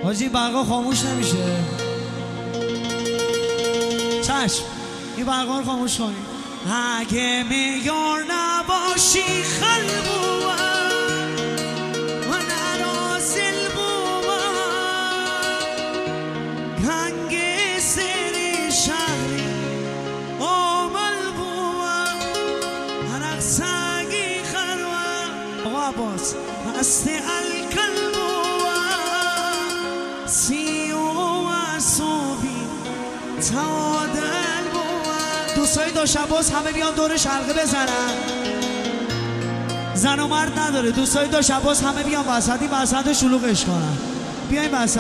حاجی برقا خاموش نمیشه. چشم این برقا رو خاموش کنیم. اگه میار نباشی خلبوم و نرازل بوم گنگ سری شهری آمل بوم هرق ساگی خروم آقا عباس هست الکل بوم سیو و صوبی تادل بوم. دوستای داشباز همه بیان دورش حلقه بزنن. زن و مرد نداره. دوستای داشباز همه بیان وسط. این وسط شلوغش کنن. بیاین وسط.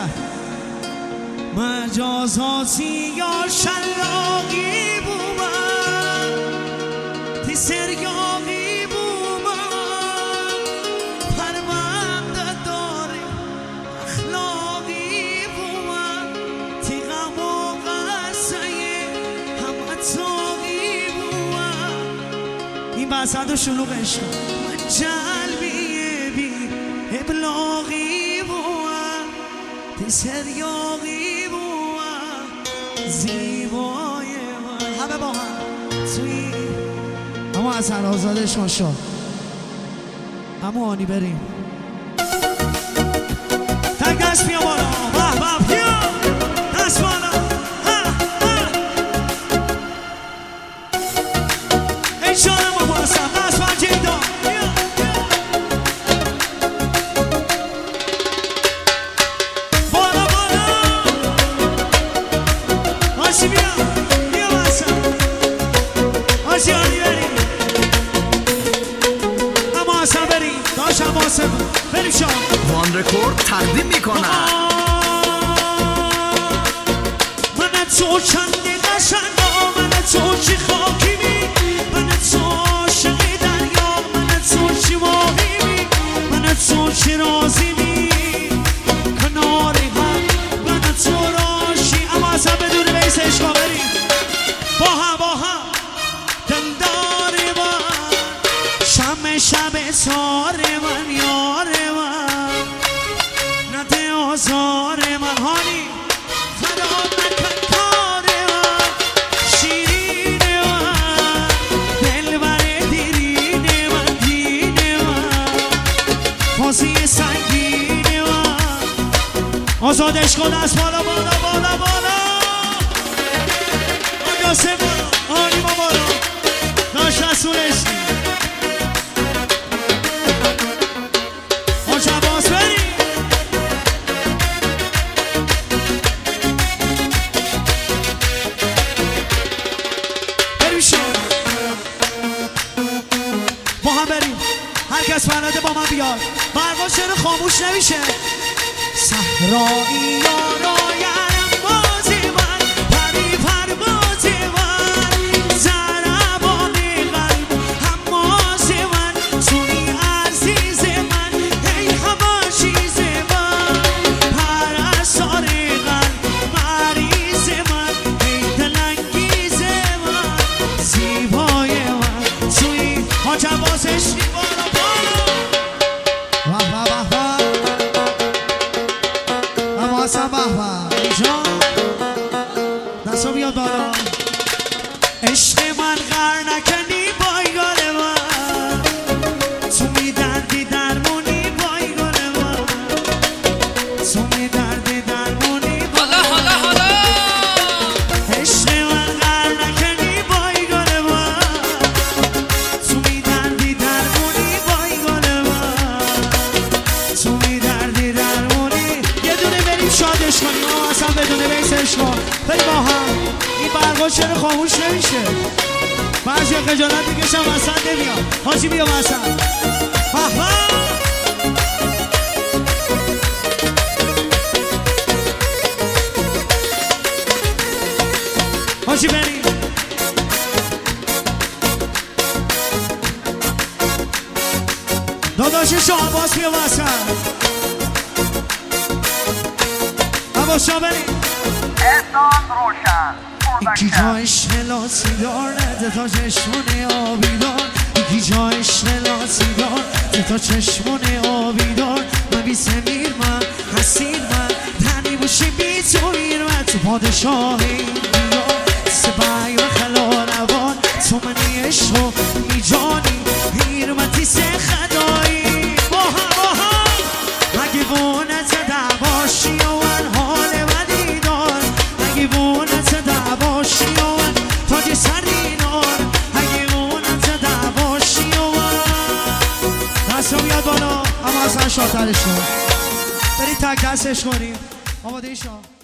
مجازاتی یا شلاقی بومن تی سریاقی بومن پرونده داری اخلاقی بومن تی غم و قصه هم اتاقی بومن. این وسط و شلوغش کن. من جلبیه بی ابلاغی بومن تی سریاقی زیبای من. همه با هم توی اما از هر آزادش ما شد. اما آنی بریم تک دست بیا بالا. به به بیا دست بالا. انشاءالله ما باسم دست بر جیدا. وان رکورد تقدیم میکنن. من تو چند قشنگا من تو چی خاکیمی من تو عاشق دریا من تو چی ماهیمی من تو چی رازیمی کنار هم من تو راشی. اما اصلا بدون بیس عشقا بریم با هم دلدار من شم شب سار من یار من نده آزار من هانی خدا نکن کار من شیرین من دلبر دیرین من دین من بازی سنگین من آزادش کن از بالا بالا بالا بالا آنجاسه بالا آنی ما بالا داشت رسولش کس بلده با من بیار. برقا چرا خاموش نمیشه؟ صحرایی یارایم بازی من پری پرواز من ضربان قلب حماس من توی عزیز من ای همه چیز من پرستار قلب مریض من ای دلانگیز من زیبای من توی حاج عباسش عشق من غر نکنی بایگان من تو می دردی درمونی بایگان من تو می دردی درمونی حالا عشق من غر نکنی بایگان من تو می دردی درمونی بایگان من تو می دردی درمونی. یه دونه بریم شادش کنیم اما اصلا بدونه بیسش کن بریم با هم. این برقا چرا خاموش نمیشه؟ بعضی خجالت میکشم وسط نمیام. حاجی بیا وسط. حاجی بریم داداش شاه عباس بیا وسط. عباس شاه بریم احسان روشن یکی جا عشق لاسی دار نده تا چشمون آبی دار یکی جا عشق لاسی دار تا چشمون آبی دار من بی سمیر من حسیر من همیشه بی تو ایرمت پادشاهی بیا سبای و خلا روان تو منی عشق و میجانی ایرمتی سه خدایی با هم اگه بونت دعواشی و من حال ودی دار اگه بونت دعواشی و من تاج سردی دار اگه بونت دعواشی و من دست رو بیاد بالا اما اصلا شاترش کن برید تک دستش کنیم آماده شما